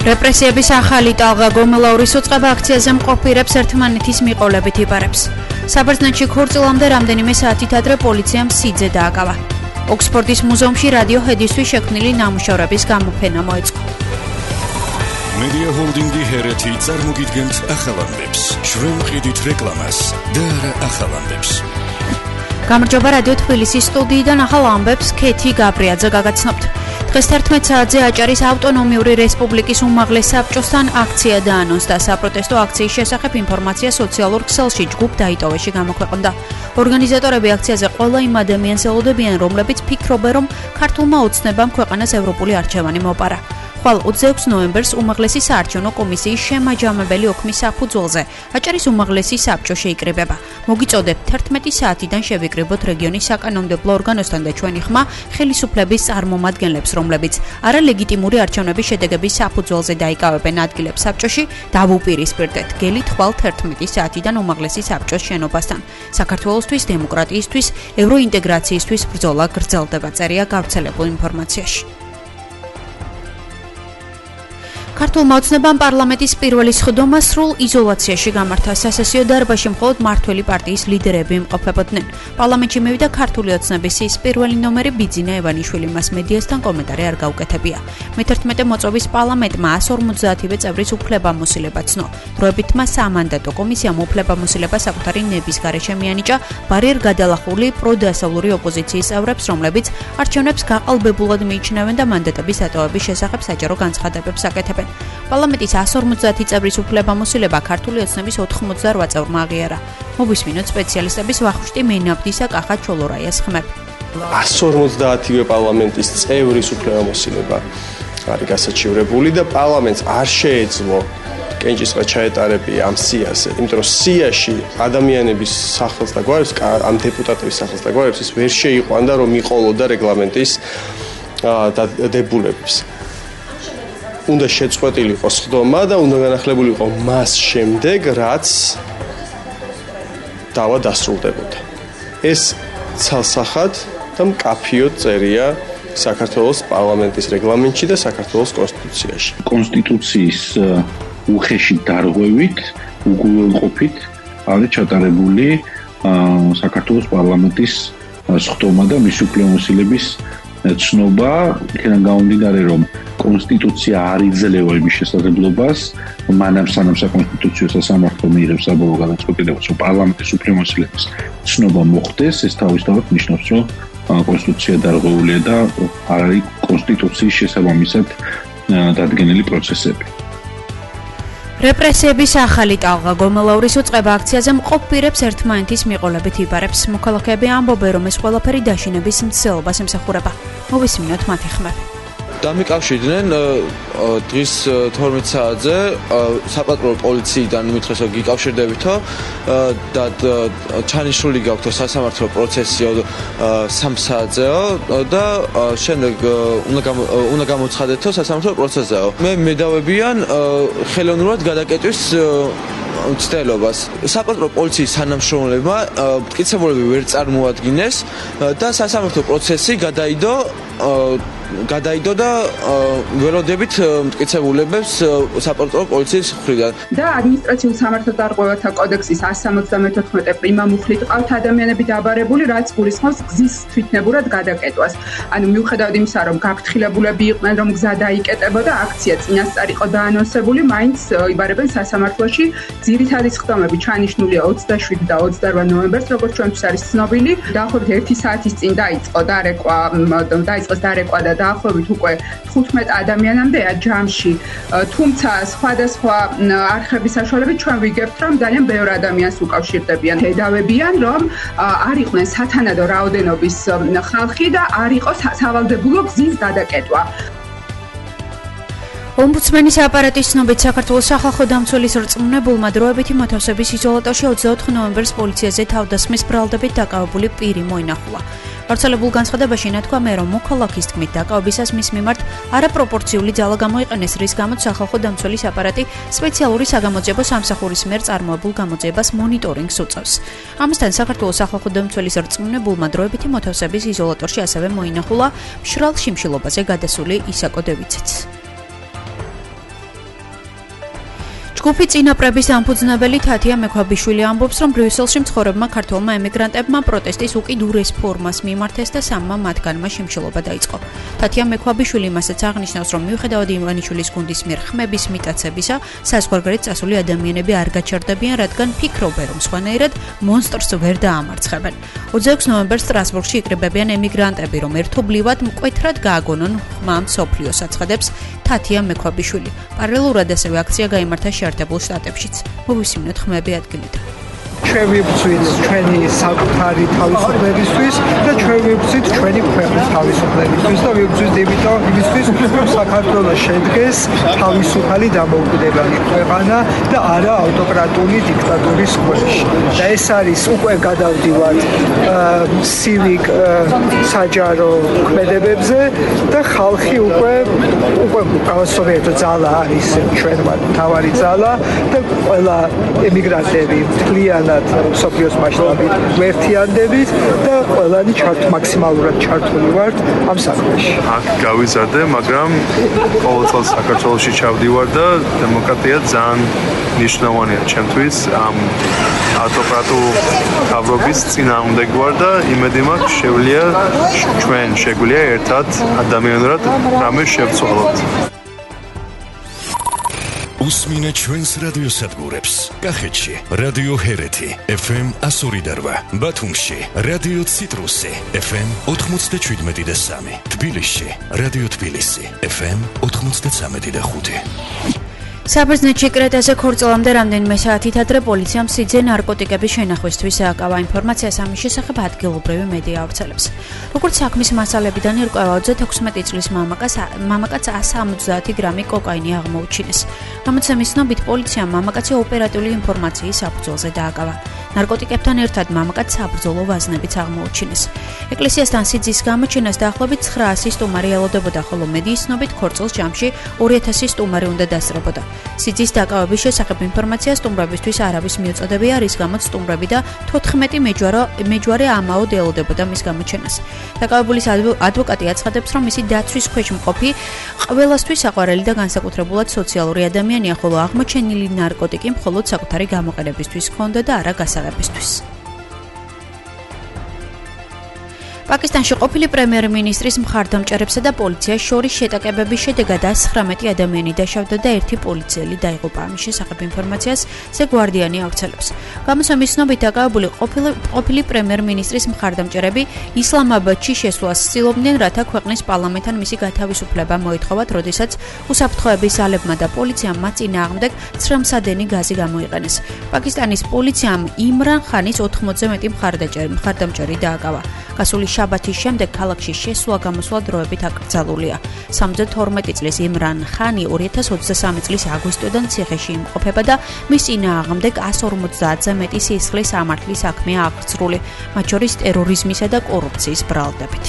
რეპრესიების ახალი ტალღა გომელაურის უწყება აქციაზე მყოფირებს ერთმანეთის მიყოლებით იბარებს. საბერძნეთში ქორწილამდე რამდენიმე საათით ადრე პოლიციამ სიძე დააკავა. ოქსფორდის მუზეუმში რადიოჰედისთვის შექმნილი ნამუშევრების გამოფენა მოეწყო. Media Holding-ი ჰერეთი წარმოგიდგენთ ახალამდებს, შრომყიდით რეკლამას და არა ახალამდებს. გამარჯობა რადიო თბილისის სტუდიიდან ახალ ამბებს ქეთი გაბრიაძე გაგაცნობთ. დღეს 11 საათზე აჭარის ავტონომიური რესპუბლიკის უმაღლეს საბჭოსთან აქცია დაანონსდა. საპროტესტო აქციის შესახებ ინფორმაცია სოციალურ ქსელში ჯგუფ დაიტოვეში გამოქვეყნდა. ორგანიზატორები აქციაზე ყველა იმ ადამიანს ელოდებიან, რომლებიც ფიქრობენ, რომ ქართულმა ოცნებამ ქვეყანას ევროპული არჩევანი მოპარა. ხვალ 26 ნოემბერს უმაღლესი საარჩევნო კომისიის შემაჯამებელი ოქმის საფუძველზე აჭარის უმაღლესი საბჭო შეიკრიბება. მოგიწოდებთ 11 საათიდან შევიკრიბოთ რეგიონის საკანონმდებლო ორგანოსთან და ჩვენი ხმა ხელისუფლების წარმომადგენლებს, რომლებიც არალეგიტიმური არჩევნების შედეგების საფუძველზე დაიკავებენ ადგილებს საბჭოში, დავუპირისპირდეთ. გელით ხვალ 11 საათიდან უმაღლესი საბჭოს შენობასთან. საქართველოსთვის, დემოკრატიისთვის, ევროინტეგრაციისთვის ბრძოლა გრძელდება. წერია გავრცელებულ ინფორმაციაში. ქართულმა ოცნებამ პარლამენტის პირველი სხდომა სრულ იზოლაციაში გამართა. სასესიო დარბაზში მხოლოდ მართველი პარტიის ლიდერები იმყოფებოდნენ. პარლამენტში მივიდა ქართული ოცნების სიის პირველი ნომერი ბიძინა ევანიშვილი. მას მედიასთან კომენტარი არ გაუკეთებია. მე-11 მოწვევის პარლამენტმა 150-ვე წევრის უფლებამოსილება ცნო. დროებითმა სამანდატო კომისიამ უფლებამოსილება საკუთარი ნების გარეშე მიანიჭა ბარიერ გადალახული პროდასავლური ოპოზიციის წევრებს, რომლებიც არჩევნებს გაყალბებულად მიიჩნევენ და მანდატების დატოვების შესახებ საჯარო განცხადებებს აკეთებენ. პარლამენტის 150 წევრის უფლებამოსილება ქართული ოცნების 88 წევრმა აღიარა. მოვისმინოთ სპეციალისტების ვახუშტი მენაბდისა კახა ჩოლორაიას ხმები. 150-ვე პარლამენტის წევრის უფლებამოსილება არის გასაჩივრებული და პარლამენტს არ შეეძლო კენჭისყრა ჩაეტარებია ამ სიაზე, იმიტომ რომ სიაში ადამიანების სახელს და გვარებს, ამ დეპუტატების სახელს და გვარებს ის ვერ შეიყვანდა, რომ იყოლოდა რეგლამენტის დებულების. უნდა შეწყვეტილიყო სხდომა და უნდა განახლებულიყო მას შემდეგ, რაც დავა დასრულდებოდა. ეს ცალსახად და მკაფიოდ წერია საქართველოს პარლამენტის რეგლამენტში და საქართველოს კონსტიტუციაში. კონსტიტუციის უხეში დარღვევით, უგულველყოფით არის ჩატარებული საქართველოს პარლამენტის სხდომა და მისი უფლებამოსილების ცნობა, იქიდან გამომდინარე, რომ კონსტიტუცია არ იძლევა იმის შესაძლებლობას, მანამ სანამ საკონსტიტუციო სასამართლო მიიღებს საბოლოო გადაწყვეტილებას, რომ პარლამენტის უფლებამოსილების ცნობა მოხდეს, ეს თავისთავად ნიშნავს, რომ კონსტიტუცია დარღვეულია და არ არის კონსტიტუციის შესაბამისად დადგენილი პროცესები. რეპრესიების ახალი ტალღა გომელაურის უწყება აქციაზე მყოფირებს ერთმანეთის მიყოლებით იბარებს. მოქალაქეები ამბობენ, რომ ეს ყველაფერი დაშინების მცდელობას ემსახურება. მოვისმინოთ მათი ხმები. დამიკავშირდნენ დღის 12 საათზე საპატრულო პოლიციიდან მითხრეს, რომ გიკავშირდებითო და ჩანიშნული გაქვთ სასამართლო პროცესიო 3 საათზეო და შემდეგ უნდა გამოცხადეთო სასამართლო პროცესზეო. მე დავებიან ხელოვნურად გადაკეტვის მცდელობას. საპატრულო პოლიციის თანამშრომლებმა მტკიცებულები ვერ წარმოადგინეს და სასამართლო პროცესი გადაიდო და ველოდებით მტკიცებულებებს საპატრულო პოლიციის მხრიდან. და ადმინისტრაციულ სამართალდარღვევათა კოდექსის 174 პრიმა მუხლით ყავთ ადამიანები დაბარებული, რაც გულისხმობს გზის თვითნებურად გადაკეტვას. ანუ მიუხედავად იმისა, რომ გაფრთხილებულები იყვნენ, რომ გზა დაიკეტებოდა, აქცია წინასწარ იყო დაანონსებული, მაინც იბარებენ სასამართლოში. ძირითადი სხდომები ჩანიშნულია 27 და 28 ნოემბერს, როგორც ჩვენთვის არის ცნობილი. დაახლოებით 1 საათის წინ დაიწყეს დარეკვა და დაახლოებით უკვე 15 ადამიანამდეა ჯამში. თუმცა სხვადასხვა არხების საშუალებით ჩვენ ვიგებთ, რომ ძალიან ბევრ ადამიანს უკავშირდებიან. ხედავებიან, რომ არ იყვნენ სათანადო რაოდენობის ხალხი და არ იყო სავალდებულო გზის გადაკეტვა. ომბუდსმენის აპარატის ცნობით საქართველოს სახალხო დამცველის რწმუნებულმა დროებითი მოთავსების იზოლატორში 24 ნოემბერს პოლიციაზე თავდასხმის ბრალდებით დაკავებული პირი მოინახულა. გავრცელებულ განცხადებაში ნათქვამია, რომ მოქალაქის თქმით დაკავებისას მის მიმართ არაპროპორციული ძალა გამოიყენეს, რის გამოც სახალხო დამცველის აპარატი სპეციალური საგამოძიებო სამსახურის მიერ წარმოებულ გამოძიებას მონიტორინგს უწევს. ამასთან საქართველოს სახალხო დამცველის რწმუნებულმა დროებითი მოთავსების იზოლატორში ასევე მოინახულა მშრალ შიმშილობაზე გადასული ისაკო დევიციც. ჯგუფი წინაპრების დამფუძნებელი თათია მექვაბიშვილი ამბობს, რომ ბრიუსელში მცხოვრებმა ქართველმა ემიგრანტებმა პროტესტის უკიდურეს ფორმას მიმართეს და სამმა მათგანმა შიმშილობა დაიწყო. თათია მექვაბიშვილი მასაც აღნიშნავს, რომ მიუხედავად ივანიშვილის გუნდის მიერ ხმების მიტაცებისა, საზღვარგარეთ წასული ადამიანები არ გაჩერდებიან, რადგან ფიქრობენ, რომ სხვანაირად მონსტრს ვერ დაამარცხებენ. 26 ნოემბერს სტრასბურგში იკრიბებიან ემიგრანტები, რომ ერთობლივად მკვეთრად გააგონონ ხმა მსოფლიოს აცხადებს თათია მექვაბიშვილი. პარალელურად ასევე აქცია გაიმართა შეერთებულ შტატებშიც. მოვისმინოთ ხმები ადგილიდან. ჩვენ ვიბრძვით ჩვენი საკუთარი თავისუფლებისთვის და ჩვენ ვიბრძვით ჩვენი ქვეყნის თავისუფლებისთვის და ვიბრძვით იმისთვის, რომ საქართველოს შედგეს თავისუფალი დამოუკიდებელი ქვეყანა და არა ავტოკრატული დიქტატურის ქვეშ. და ეს არის უკვე გადავდივართ სივიკ საჯარო ქმედებებზე და ხალხი უკვე გავასწორეთ ძალა არის ჩვენ მთავარი ძალა და ყველა ემიგრანტები მთლიანად სოფიოს მასშტაბით ვერთიანდებით და ყველანი მაქსიმალურად ჩართული ვართ ამ საქმეში. აქ გავიზარდე, მაგრამ ყოველწელს საქართველოში ჩავდივარ და დემოკრატია ძალიან მნიშვნელოვანია ჩემთვის. ამ ავტოკრატულ თავრობის წინააღმდეგ ვარ და იმედი მაქვს შეგვიძლია ერთად ადამიანურად რამე შევცვალოთ. უსმინე ჩვენს რადიოსადგურებს. კახეთში რადიო ჰერეთი FM 102.8, ბათუმში რადიო ციტრუსი FM 97.3, თბილისში რადიო თბილისი FM 93.5. საბერძნეთში კრეტაზე ქორწილამდე რამდენიმე საათით ადრე პოლიციამ სიძე ნარკოტიკების შენახვისთვის ააკავა ინფორმაციას ამის შესახებ ადგილობრივი მედია ავრცელებს. როგორც საქმის მასალებიდან ირკვევა 36 წლის მამაკაც 170 გრამი კოკაინი აღმოუჩინეს. გამოცემის ცნობით პოლიციამ მამაკაცი ოპერატიული ინფორმაციის საფუძველზე დააკავა. ნარკოტიკებთან ერთად მამაკაც საბრძოლო ვაზნებიც აღმოუჩინეს. ეკლესიასთან სიძის გამოჩენას დაახლოებით 900 სტუმარი ელოდებოდა, ხოლო მედიის ცნობით ქორწილს ჯამში 2000 სტუმარი უნდა დასწრებოდა. სიძის დაკავების შესახებ ინფორმაცია სტუმრებისთვის არავის მიუწოდებია, რის გამოც სტუმრები და 14 მეჯვარე ამაოდ ელოდებოდა მის გამოჩენას. დაკავებულის ადვოკატი აცხადებს, რომ მისი დაცვის ქვეშ მყოფი ყველასთვის საყვარელი და განსაკუთრებულად სოციალური ადამიანია, ხოლო აღმოჩენილი ნარკოტიკი მხოლოდ საკუთარი გამოყენებისთვის ჰქონდა და არა გასაღებისთვის. პაკისტანში ყოფილი პრემიერ-მინისტრის მხარდამჭერებსა და პოლიციას შორის შეტაკებების შედეგად 119 ადამიანი დაშავდა და 1 პოლიციელი დაიღუპა. ამის შესახებ ინფორმაციას The Guardian-ი ავრცელებს. გამოსამის ცნობით დაკავებული ყოფილი პრემიერ-მინისტრის მხარდამჭერები ისლამაბადში შესვლას ცდილობდნენ, რათა ქვეყნის პარლამენტთან მისი გათავისუფლება მოითხოვათ, როდესაც უსაფრთხოების ძალებმა და პოლიციამ მათ წინააღმდეგ ცრემლსადენი გაზი გამოიყენეს. პაკისტანის პოლიციამ იმრან ხანის 80-ზე მეტი მხარდამჭერი დააკავა. გასული შაბათის შემდეგ ქალაქში შესვლა-გამოსვლა დროებით აკრძალულია. 72 წლის იმრან ხანი 2023 წლის აგვისტოდან ციხეში იმყოფება და მის წინააღმდეგ 150-ზე მეტი სისხლის სამართლის საქმეა აღწრული, მათ შორის ტერორიზმისა და კორუფციის ბრალდებით.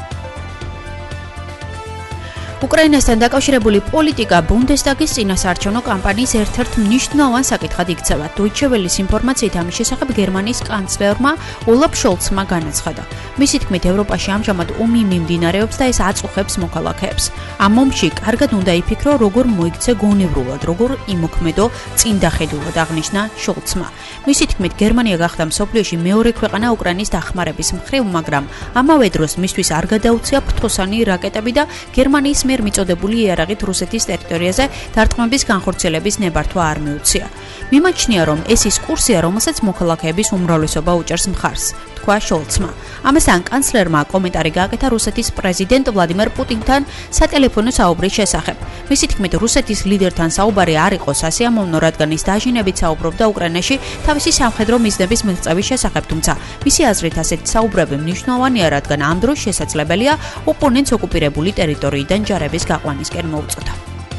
უკრაინასთან დაკავშირებული პოლიტიკა ბუნდესტაგის წინასაარჩევნო კამპანიის ერთ-ერთ მნიშვნელოვან საკითხად იქცევა. Deutsche Welle-ის ინფორმაციით ამის შესახებ გერმანიის კანცლერმა ოლაფ შოლცმა განაცხადა. მისი თქმით, ევროპაში ამჟამად ომი მიმდინარეობს და ეს აწუხებს მოქალაქეებს. ამ ომში კარგად უნდა იფიქრო, როგორ მოიქცე გონევრულად, როგორ იმოქმედო წინდახედულად, აღნიშნა შოლცმა. მისი თქმით, გერმანია გახდა მსოფლიოში მეორე ქვეყანა უკრაინის დახმარების მხრივ, მაგრამ ამავე დროს მისთვის არ გადაუცია ფრთოსანი რაკეტები და გერმანიის მიერ მიწოდებული იარაღით რუსეთის ტერიტორიაზე დარტყმების განხორციელების ნებართვა არ მიუცია. მიმაჩნია, რომ ეს ის კურსია, რომელსაც მოქალაქეების უმრავლესობა უჭერს მხარს, თქვა შოლცმა. ამასთან კანცლერმა კომენტარი გააკეთა რუსეთის პრეზიდენტ ვლადიმერ პუტინთან სატელეფონო საუბრის შესახებ. მისი თქმით, რუსეთის ლიდერთან საუბარი არ იყო სასიამოვნო, რადგან ის დაჟინებით საუბრობდა უკრაინაში თავისი სამხედრო მიზნების მიღწევის შესახებ, თუმცა მისი აზრით ასეთი საუბრები მნიშვნელოვანია, რადგან ამ დროს შესაძლებელია ოპონენტს ოკუპირებული ტერიტორიიდან ჯარების გაყვანისკენ მოუწოდა.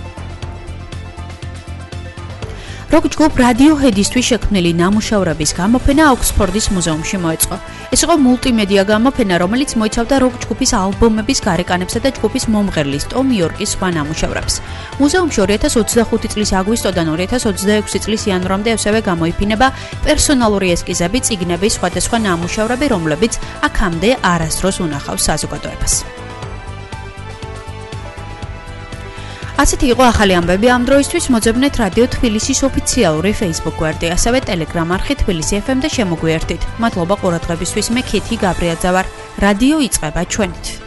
როკ-ჯგუფ Radiohead-ისთვის შექმნილი ნამუშევრების გამოფენა ოქსფორდის მუზეუმში მოეწყო. ეს იყო მულტიმედია გამოფენა, რომელიც მოიცავდა როკ-ჯგუფის ალბომების გარეკანებსა და ჯგუფის მომღერლის ტომ იორკის სხვა ნამუშევრებს. მუზეუმში 2025 წლის აგვისტოდან 2026 წლის იანვრამდე ასევე გამოიფინება პერსონალური ესკიზები, წიგნები, სხვადასხვა ნამუშევრები, რომლებიც აქამდე არასდროს უნახავს საზოგადოებას. ასეთი იყო ახალი ამბები ამ დროისთვის. მოძებნეთ რადიო თბილისის ოფიციალური Facebook გვერდი, ასევე Telegram არხი თბილისი FM და შემოგვიერთდით. მადლობა ყურადღებისთვის. მე ქეთი გაბრიაძე ვარ. რადიო იწყება ჩვენით.